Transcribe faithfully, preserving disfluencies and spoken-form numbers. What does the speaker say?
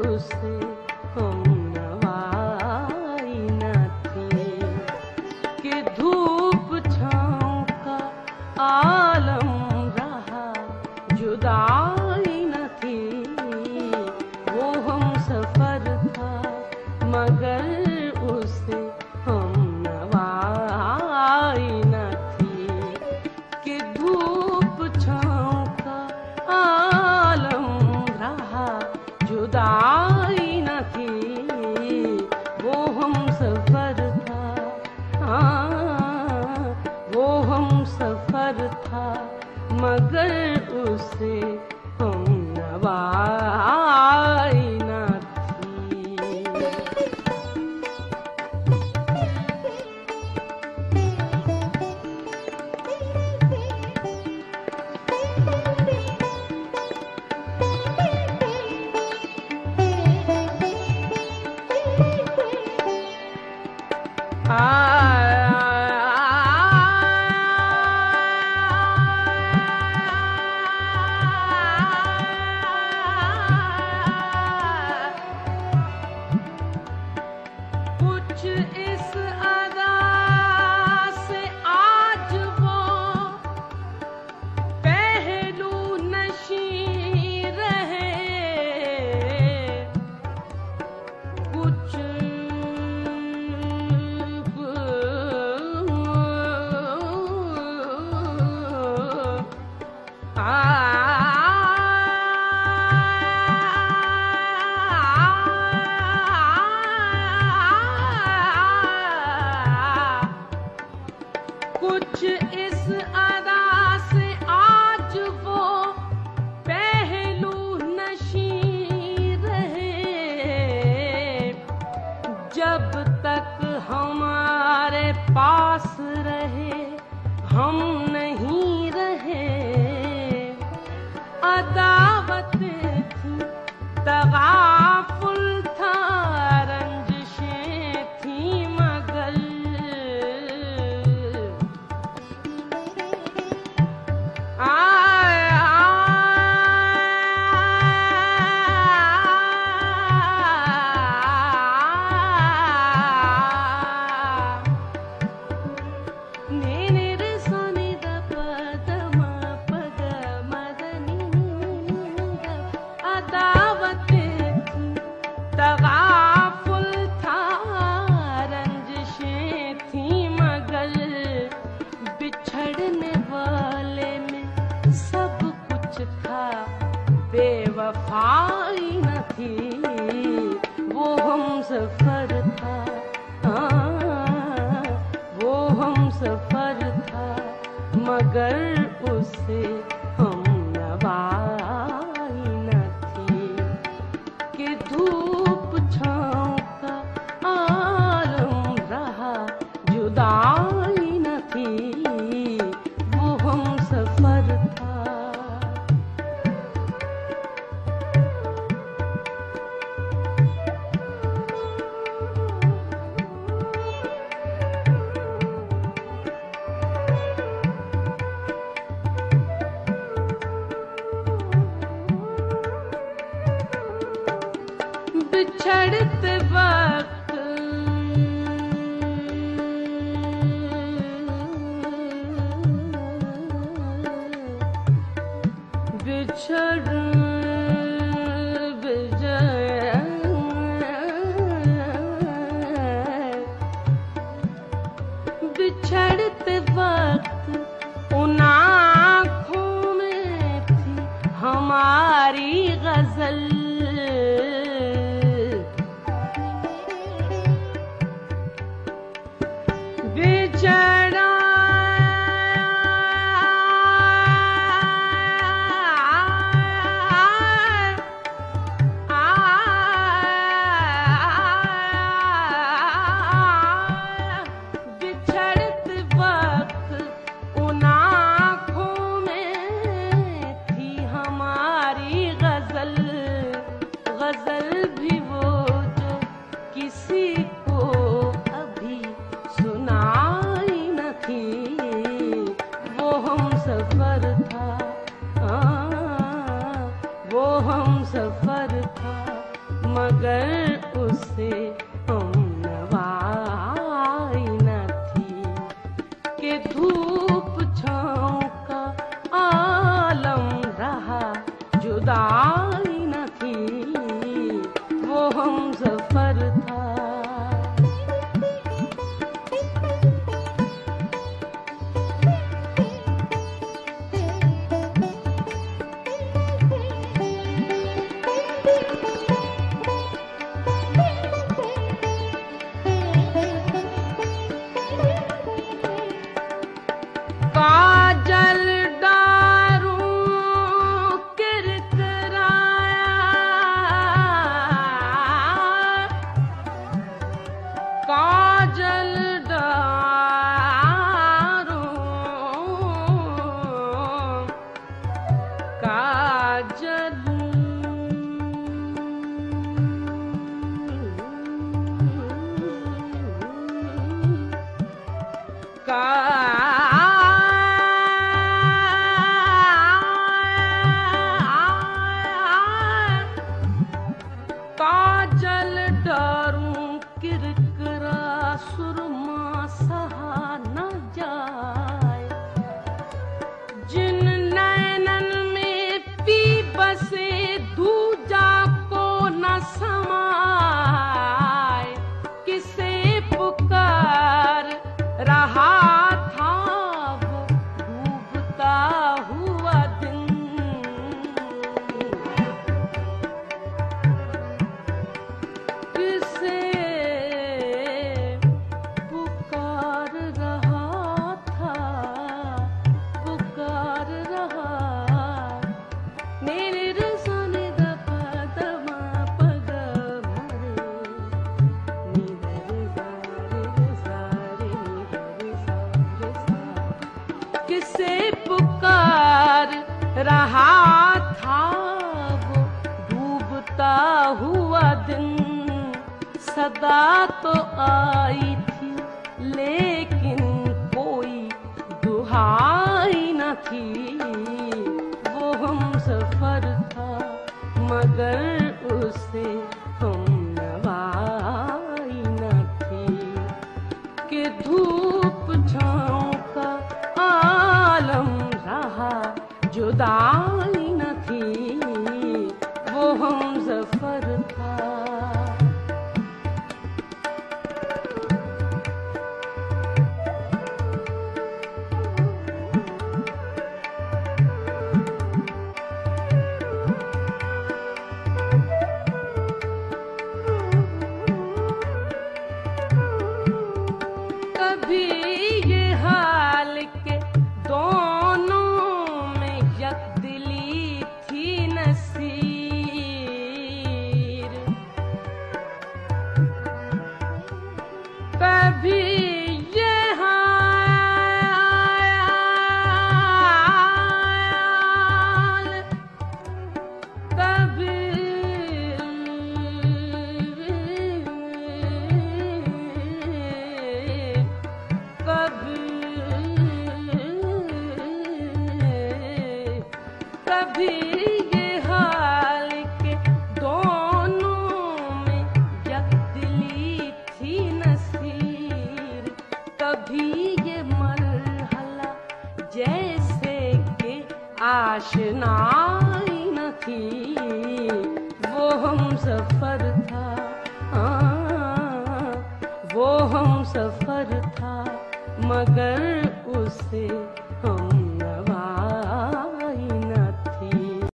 उसे हम नवाई न थी कि धूप छाँव का आलम रहा जुदाई न थी। वो हम सफर था मगर उसे हम नवाई न थी कि धूप छाँव का आलम रहा जुदाई न थी। वो हम सफर था, हाँ वो हम सफर था मगर उसे हम नवाई न थी। कुछ इस अदा से आज वो पहलू नशी रहे, कुछ कुछ इस अदा से आज वो पहलू नशी रहे। जब तक हमारे पास रहे हम नहीं रहे। अदावतें थी तगाफुल था रंजिशें थी मगर तगाफुल था रंजिशें थी मगर बिछड़ने वाले में सब कुछ था बेवफाई न थी। वो हम सफर था, हाँ वो हम सफर था मगर उसे हम नवाई न थी कि धूप छाँव का आलम रहा जुदाई न थी। वो हम सफर था। बिछड़ते वक्त बिछड़ विजय बिछड़ते वक्त उन आँखों में थी हमारी गजल। मगर उसे हमनवाई न थी कि धूप छाँव का आलम रहा, जुदाई न थी वो हमसफर था। काजल डारूं किरकिराया, काजल डारूं काजल का काजल डारूं किरकिरा सुरमा सहा न जाए, जिन नैनन में पी बसे दूजा को न समाए, किसे पुकार रहा था वो डूबता हुआ दिन, किसे पुकार रहा था, पुकार रहा मेरे रसाने दा पदमा पग मरे, निधर सारे सारे निधर सारे सा, किसे पुकार रहा था वो डूबता हुआ दिन। सदा तो आई थी लेकिन कोई दुहाई न थी, वो हमसफर था मगर उसे हमनवाई न थी कि धूप छाँव का आलम रहा, जुदाई न थी वो हमसफर था। कभी ये हाल के दोनों में यकदिली थी नसीर, कभी ये हाल, कभी कभी ये हाल के दोनों में यकदिली थी नसीर, कभी ये मरहला जैसे कि आशनाई न थी वो हमसफर था, हाँ वो हमसफर था मगर उसे हम